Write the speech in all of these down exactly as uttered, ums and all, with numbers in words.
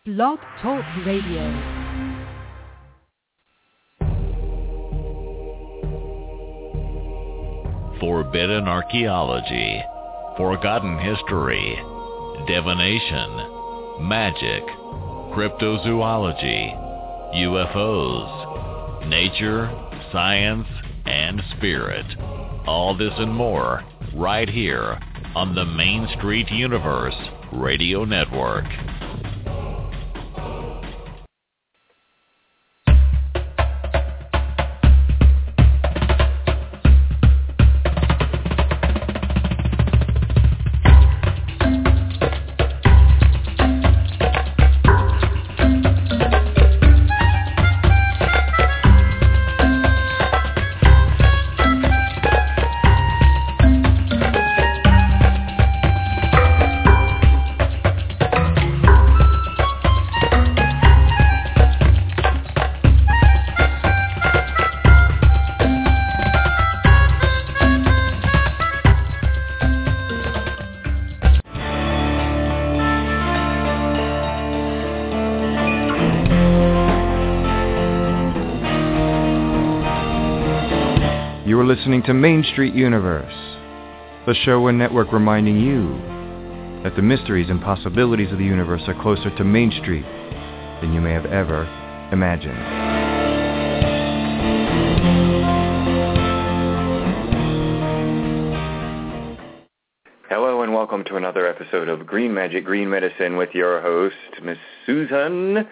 Blog Talk Radio. Forbidden archaeology, forgotten history, divination, magic, cryptozoology, U F Os, nature, science, and spirit. All this and more right here on the Main Street Universe Radio Network. Listening to Main Street Universe, the show and network reminding you that the mysteries and possibilities of the universe are closer to Main Street than you may have ever imagined. Hello and welcome to another episode of Green Magic, Green Medicine with your host, Miss Susan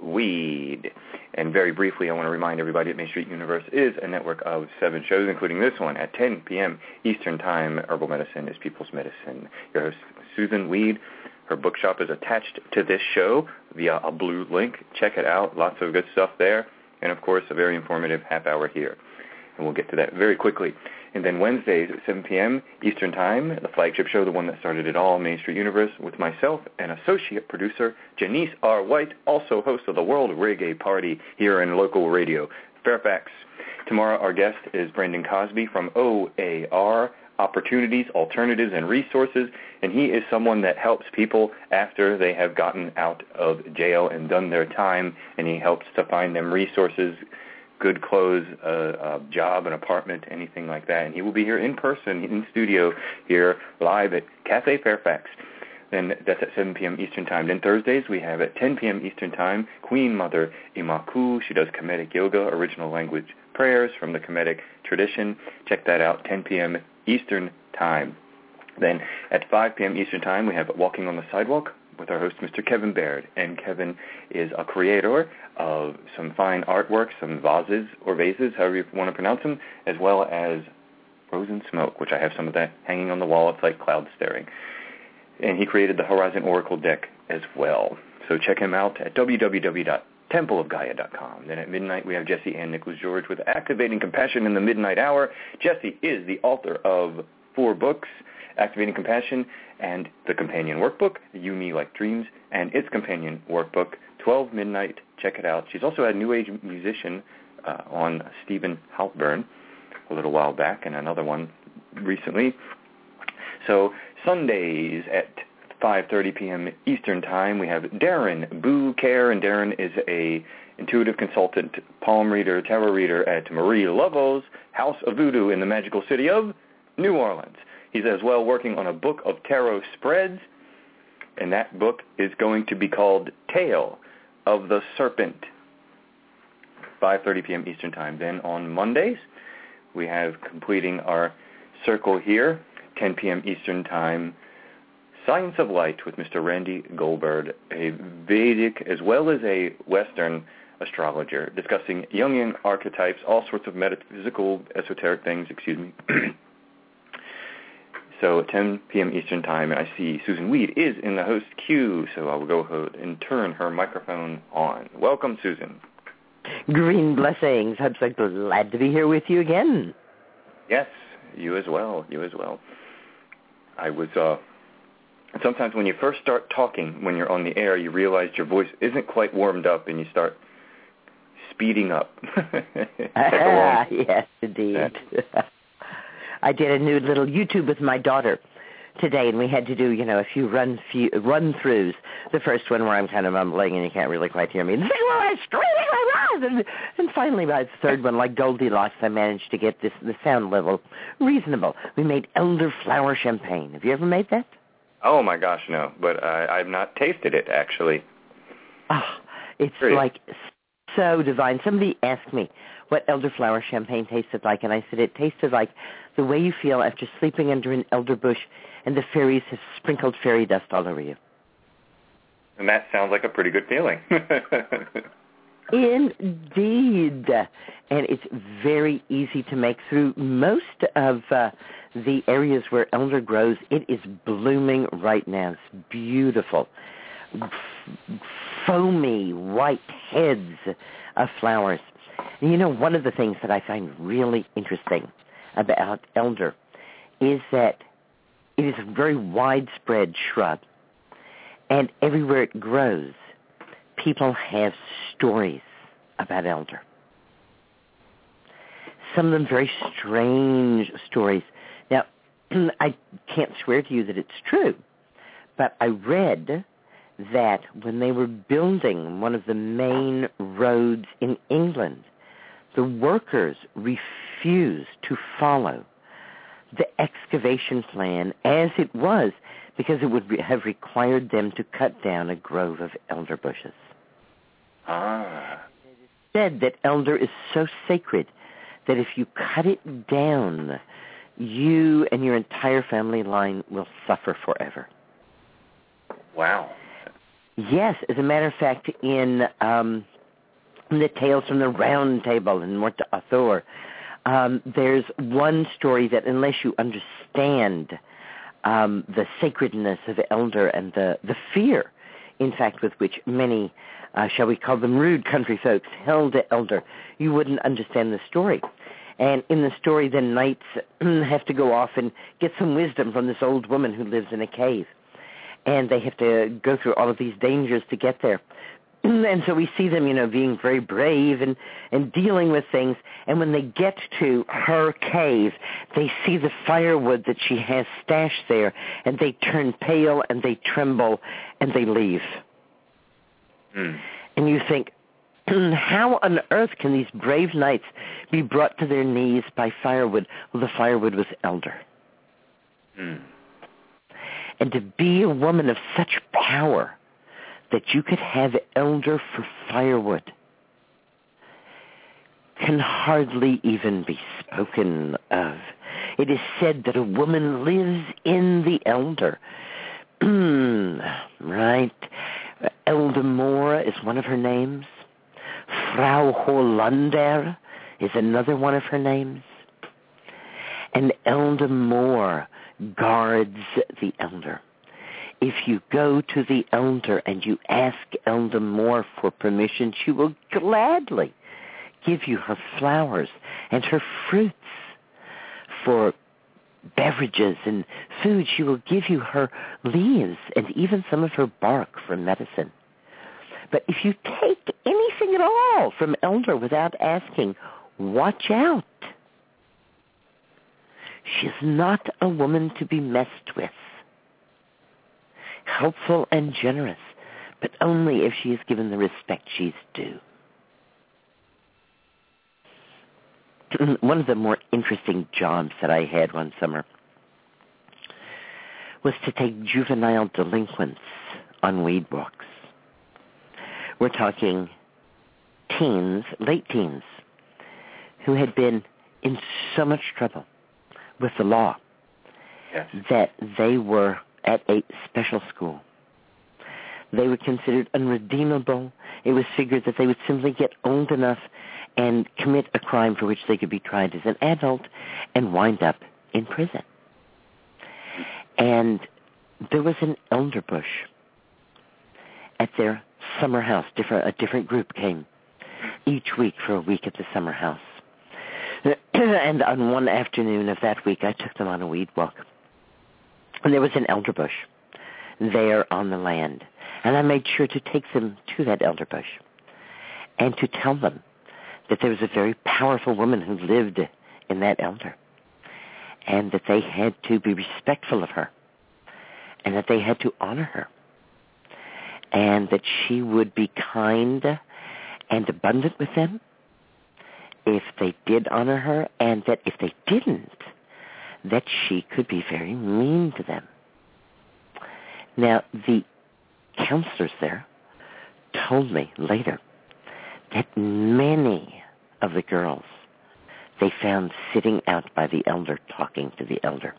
Weed. And very briefly, I want to remind everybody that Main Street Universe is a network of seven shows, including this one at ten p.m. Eastern Time. Herbal medicine is people's medicine. Your host, Susan Weed. Her bookshop is attached to this show via a blue link. Check it out. Lots of good stuff there. And, of course, a very informative half hour here. And we'll get to that very quickly. And then Wednesdays at seven p.m. Eastern Time, the flagship show, the one that started it all, Main Street Universe, with myself and associate producer Janice R. White, also host of the World Reggae Party here in local radio, Fairfax. Tomorrow our guest is Brendan Cosby from O A R, Opportunities, Alternatives, and Resources, and he is someone that helps people after they have gotten out of jail and done their time, and he helps to find them resources, good clothes, uh, a job, an apartment, anything like that. And he will be here in person, in studio here, live at Cafe Fairfax. Then that's at seven p.m. Eastern Time. Then Thursdays we have at ten p.m. Eastern Time, Queen Mother Imaku. She does Kemetic Yoga, original language prayers from the Kemetic tradition. Check that out, ten p.m. Eastern Time. Then at five p.m. Eastern Time we have Walking on the Sidewalk with our host, Mister Kevin Baird. And Kevin is a creator of some fine artwork, some vases or vases, however you want to pronounce them, as well as frozen smoke, which I have some of that hanging on the wall. It's like cloud staring. And he created the Horizon Oracle deck as well. So check him out at w w w dot temple of gaia dot com. Then at midnight we have Jessie Ann Nichols George with Activating Compassion in the Midnight Hour. Jessie is the author of four books, Activating Compassion and the companion workbook, You Me Like Dreams, and its companion workbook, twelve Midnight. Check it out. She's also a New Age musician uh, on Stephen Halpern a little while back, and another one recently. So Sundays at five thirty p.m. Eastern Time, we have Darren Boo Care, and Darren is a intuitive consultant, palm reader, tarot reader at Marie Laveau's House of Voodoo in the magical city of New Orleans. He's as well working on a book of tarot spreads, and that book is going to be called Tale of the Serpent, five thirty p.m. Eastern Time. Then on Mondays, we have completing our circle here, ten p.m. Eastern Time, Science of Light with Mister Randy Goldberg, a Vedic as well as a Western astrologer, discussing Jungian archetypes, all sorts of metaphysical, esoteric things, excuse me. So at ten p.m. Eastern Time, and I see Susan Weed is in the host queue, so I will go ahead and turn her microphone on. Welcome, Susan. Green blessings. I'm so glad to be here with you again. Yes, you as well, you as well. I was, uh, sometimes when you first start talking, when you're on the air, you realize your voice isn't quite warmed up, and you start speeding up. Yes, indeed. I did a new little YouTube with my daughter today, and we had to do, you know, a few run few, run-throughs. The first one where I'm kind of mumbling and you can't really quite hear me. And, and, and finally, by the third one, like Goldilocks, I managed to get this the sound level reasonable. We made elderflower champagne. Have you ever made that? Oh, my gosh, no. But uh, I've not tasted it, actually. Oh, it's Curious. like so divine. Somebody asked me what elderflower champagne tasted like, and I said it tasted like the way you feel after sleeping under an elder bush and the fairies have sprinkled fairy dust all over you. And that sounds like a pretty good feeling. Indeed. And it's very easy to make. Through most of uh, the areas where elder grows, it is blooming right now. It's beautiful. F- foamy white heads of flowers. And you know, one of the things that I find really interesting about elder is that it is a very widespread shrub. And everywhere it grows, people have stories about elder. Some of them very strange stories. Now, I can't swear to you that it's true, but I read that when they were building one of the main roads in England, the workers refused to follow the excavation plan as it was because it would re- have required them to cut down a grove of elder bushes. Ah. It is said that elder is so sacred that if you cut it down, you and your entire family line will suffer forever. Wow. Yes, as a matter of fact, in um, the Tales from the Round Table in Morte Arthur, um, there's one story that unless you understand um, the sacredness of elder and the, the fear, in fact, with which many, uh, shall we call them rude country folks, held the elder, you wouldn't understand the story. And in the story, the knights have to go off and get some wisdom from this old woman who lives in a cave. And they have to go through all of these dangers to get there. And so we see them, you know, being very brave and, and dealing with things. And when they get to her cave, they see the firewood that she has stashed there, and they turn pale and they tremble and they leave. Mm. And you think, how on earth can these brave knights be brought to their knees by firewood? Well, the firewood was elder. Mm. And to be a woman of such power that you could have elder for firewood can hardly even be spoken of. It is said that a woman lives in the elder. Right? Elder Moore is one of her names. Frau Hollander is another one of her names. And Elder Moore guards the elder. If you go to the elder and you ask Elder Moore for permission, she will gladly give you her flowers and her fruits. For beverages and food, she will give you her leaves and even some of her bark for medicine. But if you take anything at all from elder without asking, watch out. She is not a woman to be messed with. Helpful and generous, but only if she is given the respect she's due. One of the more interesting jobs that I had one summer was to take juvenile delinquents on weed walks. We're talking teens, late teens, who had been in so much trouble with the law yes. that they were at a special school. They were considered unredeemable. It was figured that they would simply get old enough and commit a crime for which they could be tried as an adult and wind up in prison. And there was an elder bush at their summer house. Different, a different group came each week for a week at the summer house. And on one afternoon of that week, I took them on a weed walk. And there was an elder bush there on the land. And I made sure to take them to that elder bush and to tell them that there was a very powerful woman who lived in that elder and that they had to be respectful of her and that they had to honor her, and that she would be kind and abundant with them if they did honor her, and that if they didn't, that she could be very mean to them. Now, the counselors there told me later that many of the girls they found sitting out by the elder talking to the elder.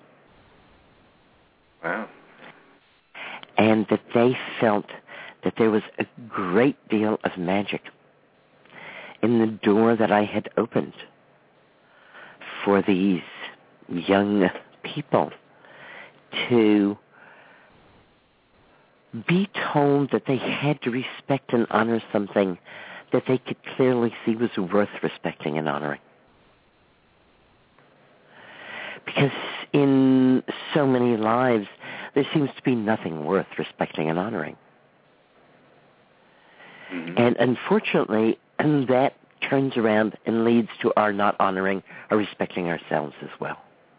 Wow. And that they felt that there was a great deal of magic in the door that I had opened for these young people to be told that they had to respect and honor something that they could clearly see was worth respecting and honoring. Because in so many lives, there seems to be nothing worth respecting and honoring. Mm-hmm. And unfortunately, that turns around and leads to our not honoring or respecting ourselves as well.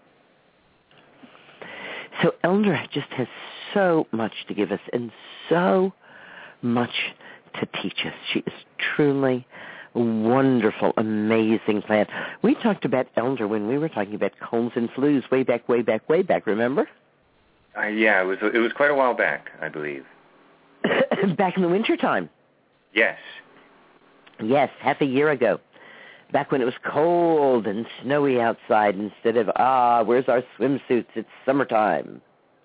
So Elder just has so much to give us and so much to teach us. She is truly a wonderful, amazing plant. We talked about Elder when we were talking about colds and flus way back, way back, way back, remember? Uh, yeah, it was it was quite a while back, I believe. Back in the wintertime. Yes. Yes, half a year ago. Back when it was cold and snowy outside instead of, ah, where's our swimsuits? It's summertime.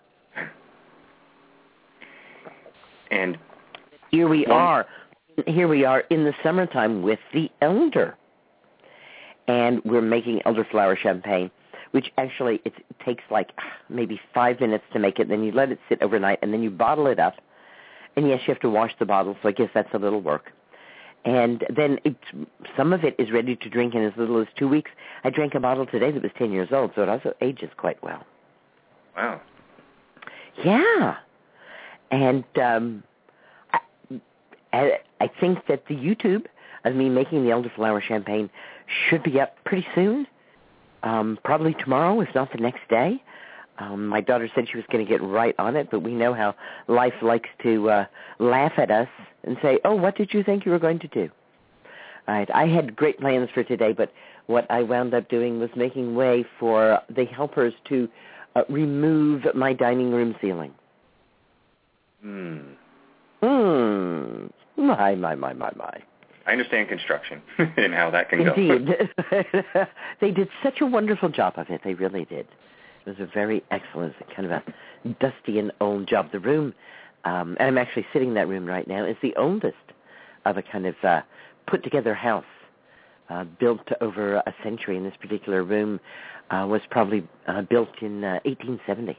And here we one, are. Here we are in the summertime with the elder. And we're making elderflower champagne, which actually it takes like maybe five minutes to make it. Then you let it sit overnight, and then you bottle it up. And, yes, you have to wash the bottle, so I guess that's a little work. And then it's, some of it is ready to drink in as little as two weeks. I drank a bottle today that was ten years old, so it also ages quite well. Wow. Yeah. And um, I, I think that the YouTube of me making the elderflower champagne should be up pretty soon, um, probably tomorrow, if not the next day. Um, my daughter said she was going to get right on it, but we know how life likes to uh, laugh at us and say, oh, what did you think you were going to do? All right, I had great plans for today, but what I wound up doing was making way for the helpers to uh, remove my dining room ceiling. Hmm. Hmm. My, my, my, my, my. I understand construction and how that can Indeed. go. They did such a wonderful job of it. They really did. It was a very excellent, kind of a dusty and old job. The room, um, and I'm actually sitting in that room right now, is the oldest of a kind of uh, put-together house uh, built over a century. And this particular room uh, was probably uh, built in uh, eighteen seventy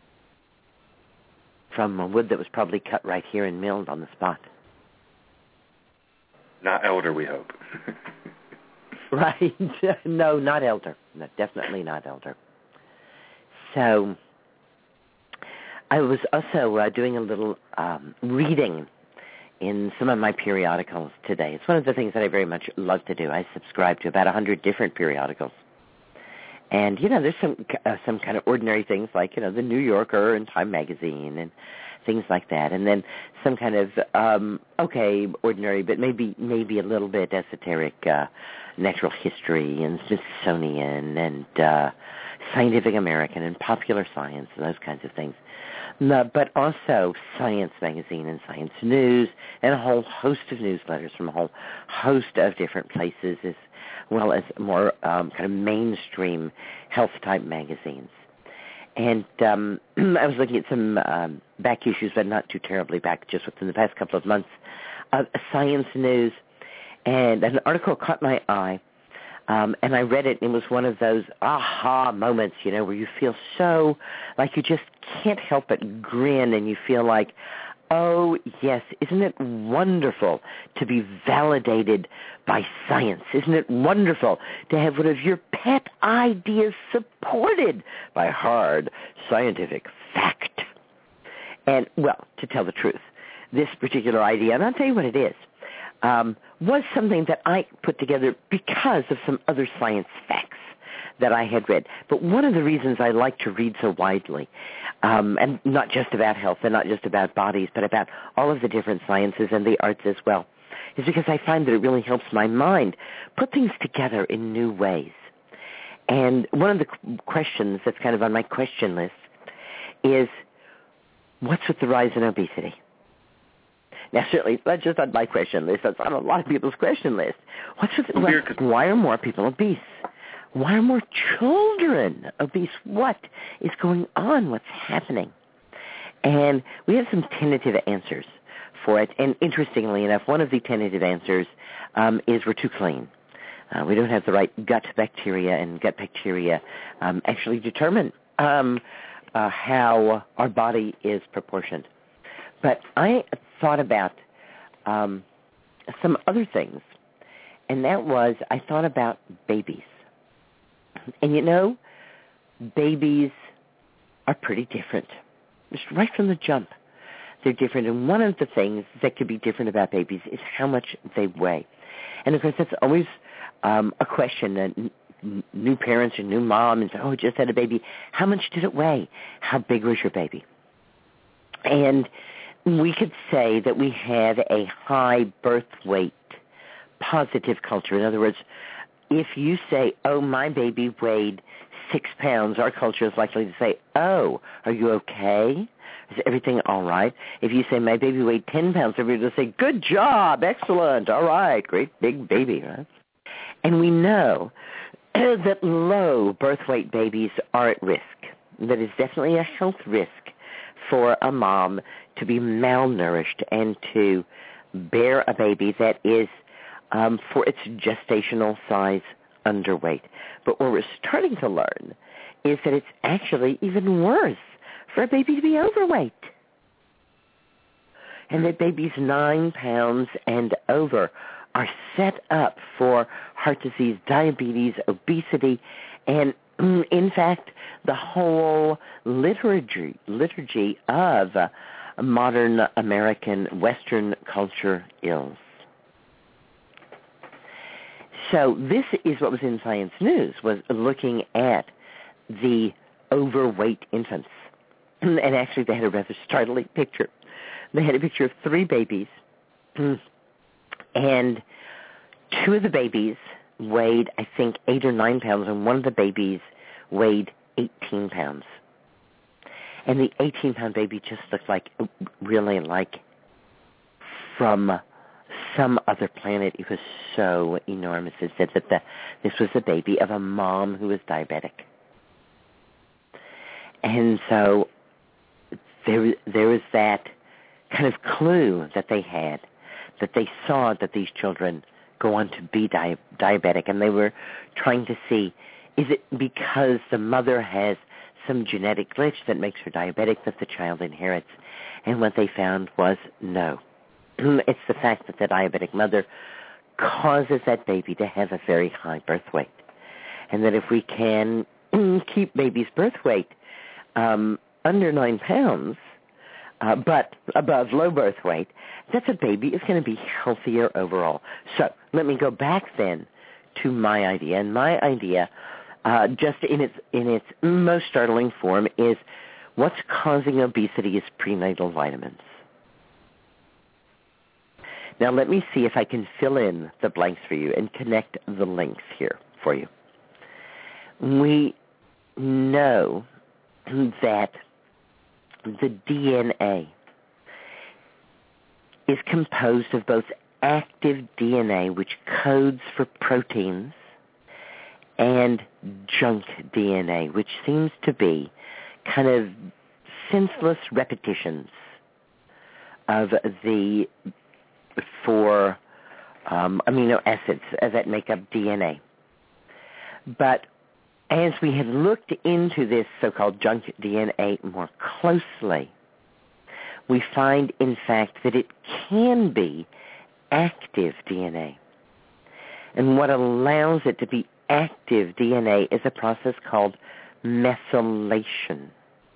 from uh, wood that was probably cut right here and milled on the spot. Not elder, we hope. Right. No, not elder. No, definitely not elder. So I was also uh, doing a little um, reading in some of my periodicals today. It's one of the things that I very much love to do. I subscribe to about a hundred different periodicals. And, you know, there's some uh, some kind of ordinary things like, you know, the New Yorker and Time Magazine and things like that. And then some kind of, um, okay, ordinary, but maybe maybe a little bit esoteric uh, natural history and Smithsonian and uh, Scientific American and Popular Science and those kinds of things. No, but also Science Magazine and Science News and a whole host of newsletters from a whole host of different places, as well as more um, kind of mainstream health-type magazines. And um, I was looking at some um, back issues, but not too terribly back, just within the past couple of months, of Science News, and an article caught my eye. Um, and I read it, and it was one of those aha moments, you know, where you feel so like you just can't help but grin, and you feel like, oh, yes, isn't it wonderful to be validated by science? Isn't it wonderful to have one of your pet ideas supported by hard scientific fact? And, well, to tell the truth, this particular idea, and I'll tell you what it is, um, was something that I put together because of some other science facts that I had read. But one of the reasons I like to read so widely, um, and not just about health and not just about bodies, but about all of the different sciences and the arts as well, is because I find that it really helps my mind put things together in new ways. And one of the questions that's kind of on my question list is, what's with the rise in obesity? Now, certainly, that's just on my question list. That's on a lot of people's question list. What's with, well, why are more people obese? Why are more children obese? What is going on? What's happening? And we have some tentative answers for it. And interestingly enough, one of the tentative answers um, is we're too clean. Uh, we don't have the right gut bacteria, and gut bacteria um, actually determine um, uh, how our body is proportioned. But I thought about um, some other things, and that was I thought about babies. And, you know, babies are pretty different. Just right from the jump, they're different. And one of the things that could be different about babies is how much they weigh. And, of course, that's always um, a question that n- new parents or new moms say, oh, just had a baby. How much did it weigh? How big was your baby? And we could say that we have a high birth weight positive culture. In other words, if you say, oh, my baby weighed six pounds, our culture is likely to say, oh, are you okay? Is everything all right? If you say, my baby weighed ten pounds, everybody will say, good job, excellent, all right, great big baby, right? And we know that low birth weight babies are at risk. That is definitely a health risk for a mom to be malnourished and to bear a baby that is, um, for its gestational size, underweight. But what we're starting to learn is that it's actually even worse for a baby to be overweight. And that babies nine pounds and over are set up for heart disease, diabetes, obesity, and in fact, the whole liturgy, liturgy of uh, modern American Western culture ills. So this is what was in Science News, was looking at the overweight infants. And actually they had a rather startling picture. They had a picture of three babies, and two of the babies weighed, I think, eight or nine pounds, and one of the babies weighed eighteen pounds. And the eighteen-pound baby just looked like, really like from some other planet. It was so enormous. It said that the, this was the baby of a mom who was diabetic. And so there, there was that kind of clue that they had, that they saw that these children go on to be di- diabetic, and they were trying to see, is it because the mother has some genetic glitch that makes her diabetic that the child inherits? And what they found was no. It's the fact that the diabetic mother causes that baby to have a very high birth weight. And that if we can keep baby's birth weight um, under nine pounds, uh, but above low birth weight, that the baby is going to be healthier overall. So let me go back then to my idea. And my idea, uh, just in its in its most startling form, is what's causing obesity is prenatal vitamins. Now let me see if I can fill in the blanks for you and connect the links here for you. We know that the D N A is composed of both active D N A, which codes for proteins, and junk D N A, which seems to be kind of senseless repetitions of the four um, amino acids that make up D N A. But as we have looked into this so-called junk D N A more closely, we find, in fact, that it can be active D N A. And what allows it to be active D N A is a process called methylation.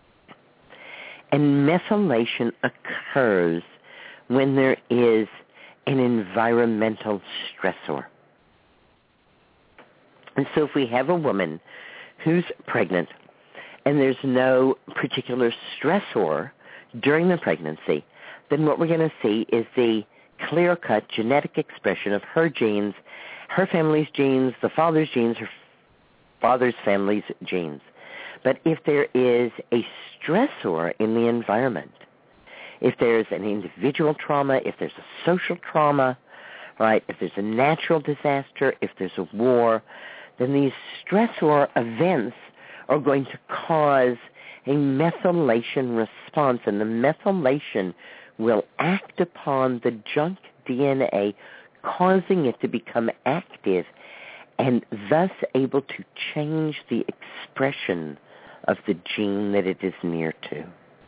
And methylation occurs when there is an environmental stressor. And so if we have a woman who's pregnant and there's no particular stressor during the pregnancy, then what we're going to see is the clear-cut genetic expression of her genes, her family's genes, the father's genes, her father's family's genes. But if there is a stressor in the environment, if there's an individual trauma, if there's a social trauma, right, if there's a natural disaster, if there's a war, then these stressor events are going to cause a methylation response, and the methylation will act upon the junk D N A, causing it to become active and thus able to change the expression of the gene that it is near to.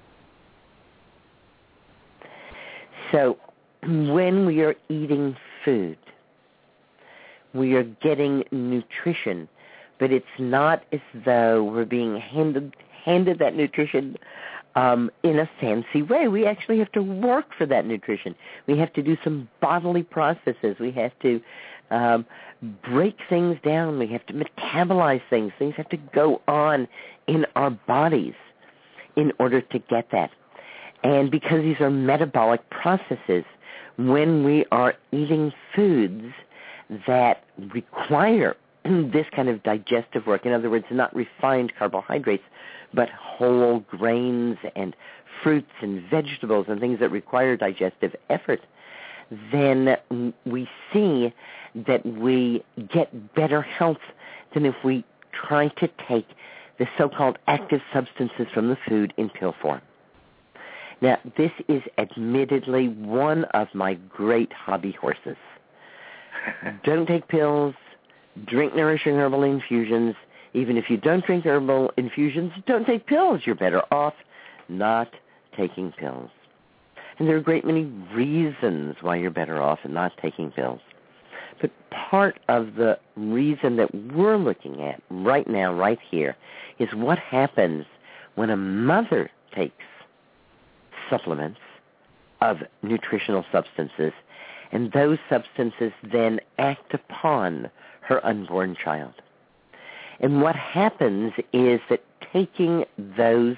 So when we are eating food, we are getting nutrition, but it's not as though we're being handed handed that nutrition um, in a fancy way. We actually have to work for that nutrition. We have to do some bodily processes. We have to um, break things down. We have to metabolize things. Things have to go on in our bodies in order to get that. And because these are metabolic processes, when we are eating foods that require this kind of digestive work, in other words, not refined carbohydrates, but whole grains and fruits and vegetables and things that require digestive effort, then we see that we get better health than if we try to take the so-called active substances from the food in pill form. Now, this is admittedly one of my great hobby horses. Don't take pills. Drink nourishing herbal infusions. Even if you don't drink herbal infusions, don't take pills. You're better off not taking pills. And there are a great many reasons why you're better off not taking pills. But part of the reason that we're looking at right now, right here, is what happens when a mother takes supplements of nutritional substances, and those substances then act upon her unborn child. And what happens is that taking those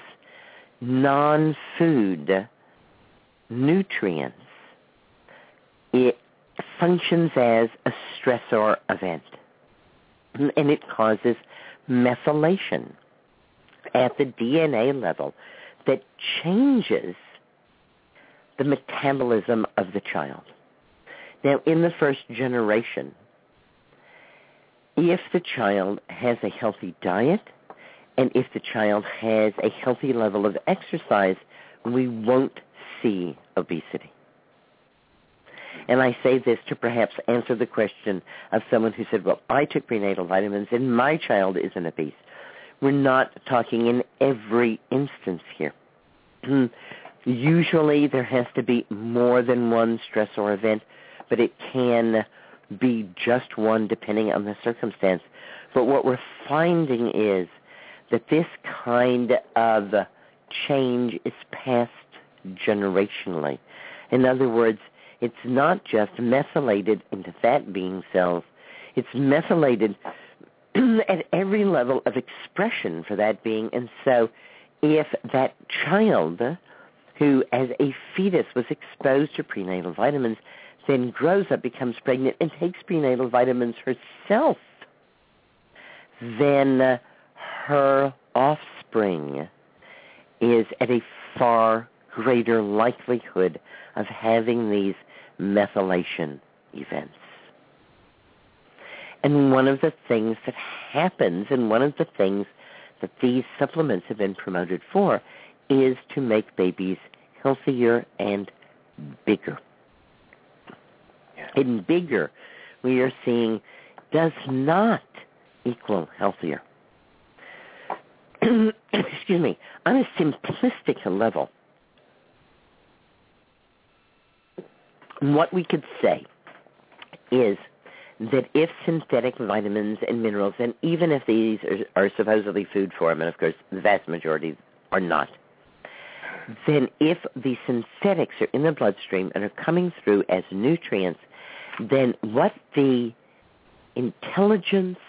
non-food nutrients, it functions as a stressor event, and it causes methylation at the D N A level that changes the metabolism of the child. Now, in the first generation, if the child has a healthy diet and if the child has a healthy level of exercise, we won't see obesity. And I say this to perhaps answer the question of someone who said, well, I took prenatal vitamins and my child isn't obese. We're not talking in every instance here. Usually there has to be more than one stressor event, but it can be just one depending on the circumstance. But what we're finding is that this kind of change is passed generationally. In other words, it's not just methylated into fat being cells. It's methylated at every level of expression for that being. And so if that child who as a fetus was exposed to prenatal vitamins then grows up, becomes pregnant, and takes prenatal vitamins herself, then uh, her offspring is at a far greater likelihood of having these methylation events. And one of the things that happens, and one of the things that these supplements have been promoted for, is to make babies healthier and bigger. And bigger, we are seeing, does not equal healthier. Excuse me. On a simplistic level, what we could say is that if synthetic vitamins and minerals, and even if these are, are supposedly food form, and of course the vast majority are not, then if the synthetics are in the bloodstream and are coming through as nutrients, then what the intelligence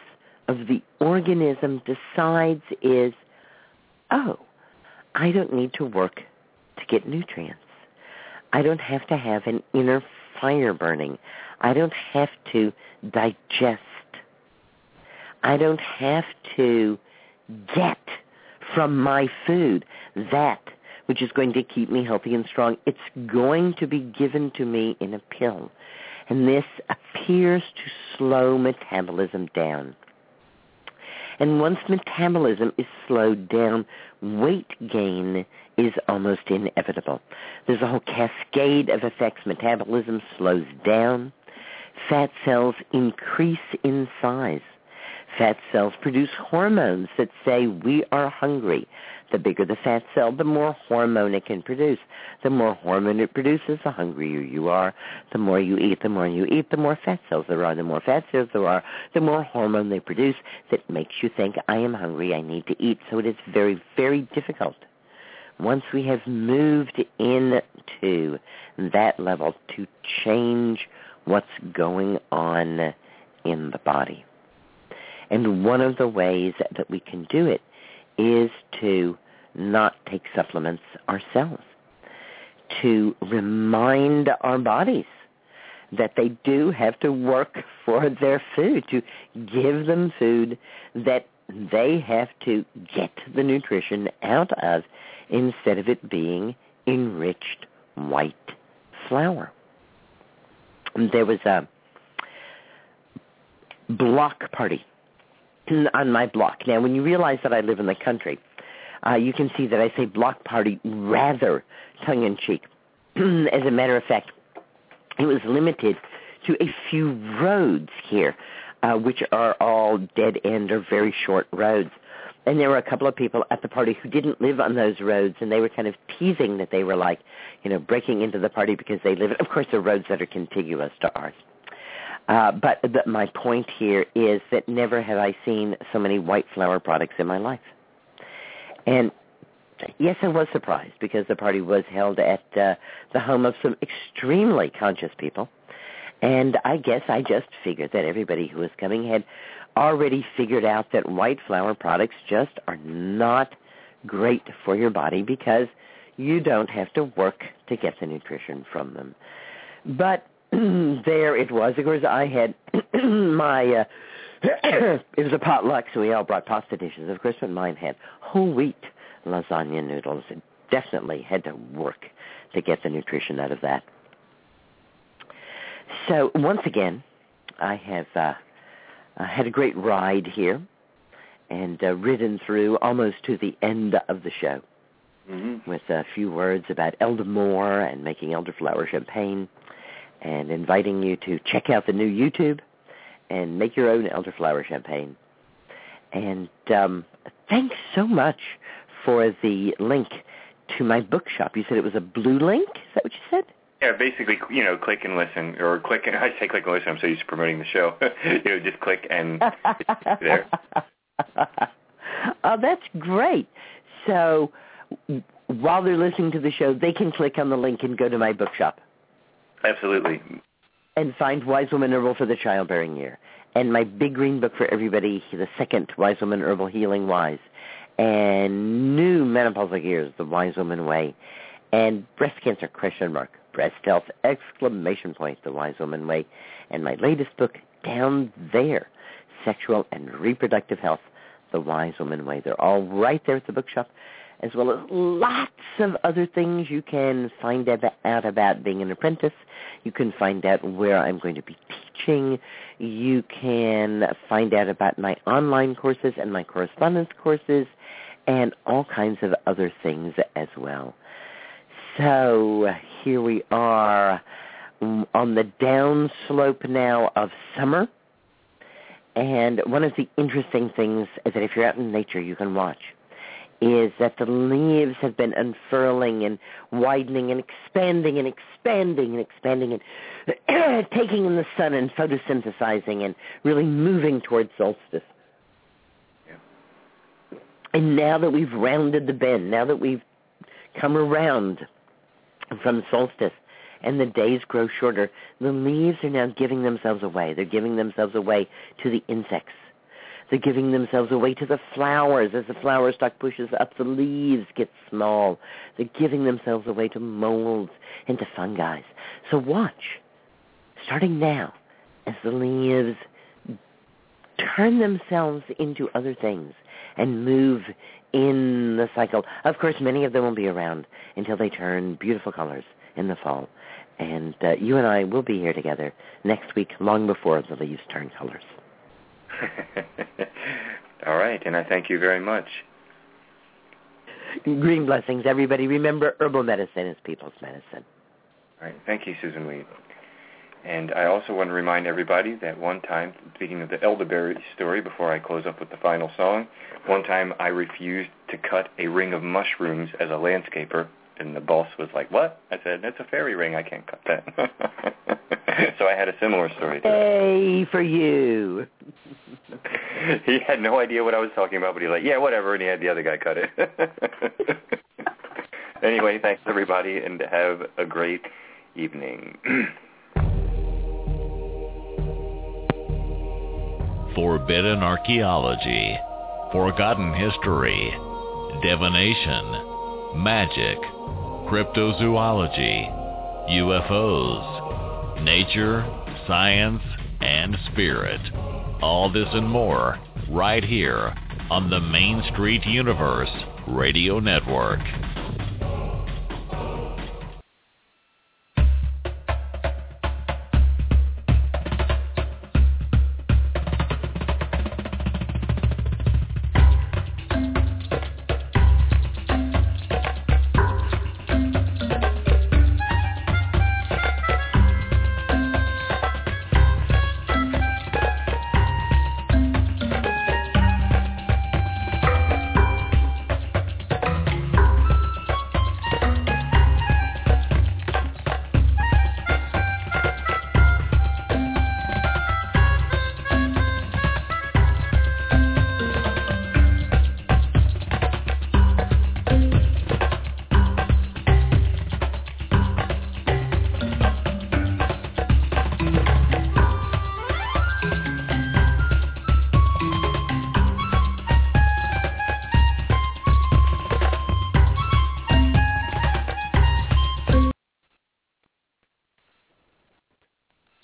of the organism decides is, oh, I don't need to work to get nutrients. I don't have to have an inner fire burning. I don't have to digest. I don't have to get from my food that which is going to keep me healthy and strong. It's going to be given to me in a pill. And this appears to slow metabolism down. And once metabolism is slowed down, weight gain is almost inevitable. There's a whole cascade of effects. Metabolism slows down. Fat cells increase in size. Fat cells produce hormones that say we are hungry. The bigger the fat cell, the more hormone it can produce. The more hormone it produces, the hungrier you are. The more you eat, the more you eat, the more fat cells there are. The more fat cells there are, the more hormone they produce that makes you think, I am hungry, I need to eat. So it is very, very difficult, once we have moved into that level, to change what's going on in the body. And one of the ways that we can do it is to not take supplements ourselves, to remind our bodies that they do have to work for their food, to give them food that they have to get the nutrition out of instead of it being enriched white flour. There was a block party on my block. Now, when you realize that I live in the country, uh, you can see that I say block party rather tongue-in-cheek. As a matter of fact, it was limited to a few roads here, uh, which are all dead-end or very short roads. And there were a couple of people at the party who didn't live on those roads, and they were kind of teasing that they were like, you know, breaking into the party because they live, of course, the roads that are contiguous to ours. Uh, but the, my point here is that never have I seen so many white flour products in my life. And yes, I was surprised because the party was held at uh, the home of some extremely conscious people. And I guess I just figured that everybody who was coming had already figured out that white flour products just are not great for your body because you don't have to work to get the nutrition from them. But there it was. Of course, I had my, uh, it was a potluck, so we all brought pasta dishes. Of course, but mine had whole wheat lasagna noodles. It definitely had to work to get the nutrition out of that. So once again, I have uh, I had a great ride here and uh, ridden through almost to the end of the show mm-hmm. with a few words about eldermore and making elderflower champagne, and inviting you to check out the new YouTube and make your own elderflower champagne. And um, thanks so much for the link to my bookshop. You said it was a blue link? Is that what you said? Yeah, basically, you know, click and listen, or click and, I say click and listen, I'm so used to promoting the show. you know, just click and it's there. Oh, that's great. So while they're listening to the show, they can click on the link and go to my bookshop. Absolutely. And find Wise Woman Herbal for the Childbearing Year. And my big green book for everybody, the second Wise Woman Herbal Healing Wise. And new menopausal years, The Wise Woman Way. And breast cancer, question mark, breast health, exclamation point, The Wise Woman Way. And my latest book, down there, Sexual and Reproductive Health, The Wise Woman Way. They're all right there at the bookshop, as well as lots of other things you can find out about being an apprentice. You can find out where I'm going to be teaching. You can find out about my online courses and my correspondence courses and all kinds of other things as well. So here we are on the downslope now of summer. And one of the interesting things is that if you're out in nature, you can watch, is that the leaves have been unfurling and widening and expanding and expanding and expanding and taking in the sun and photosynthesizing and really moving towards solstice. Yeah. And now that we've rounded the bend, now that we've come around from solstice and the days grow shorter, the leaves are now giving themselves away. They're giving themselves away to the insects. They're giving themselves away to the flowers. As the flower stalk pushes up, the leaves get small. They're giving themselves away to molds and to fungi. So watch, starting now, as the leaves turn themselves into other things and move in the cycle. Of course, many of them will be around until they turn beautiful colors in the fall. And uh, you and I will be here together next week, long before the leaves turn colors. All right, and I thank you very much. Green blessings, everybody. Remember, herbal medicine is people's medicine. All right, thank you, Susun Weed. And I also want to remind everybody that one time, speaking of the elderberry story, before I close up with the final song, one time I refused to cut a ring of mushrooms as a landscaper, and the boss was like, what? I said, that's a fairy ring. I can't cut that. So I had a similar story to that. Hey, for you. He had no idea what I was talking about, but he was like, yeah, whatever, and he had the other guy cut it. Anyway, thanks, everybody, and have a great evening. Forbidden archaeology, forgotten history, divination, magic, cryptozoology, U F Os, nature, science, and spirit. All this and more right here on the Main Street Universe Radio Network.